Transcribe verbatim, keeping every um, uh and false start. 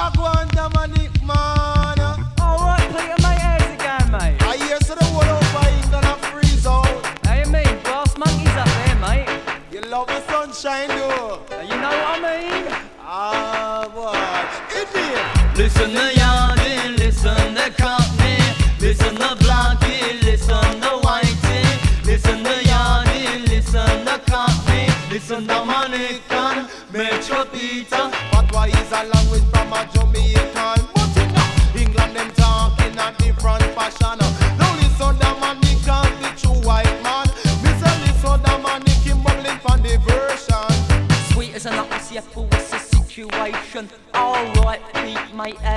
Wagwan Dominic man. Alright, Peter, mate, how's it going, mate? I hear so the whole over England a freeze out. How you mean? Brass monkeys up there, mate. You love the sunshine, though. Uh, You know what I mean? Ah, what? Idiot. Listen to Yardy, listen to Cockney, listen to Blackie, listen to Whitey, listen to Yardy, listen to Cockney, listen to Monica, Metro Peter. But why is a language from a Jamaican? But in uh, England them talking a different fashion. Now listen the man, he can't be true white man. Me say listen the man, he keep bubbling from the version. Sweet as an apple, see a situation. Alright, Pete, mate,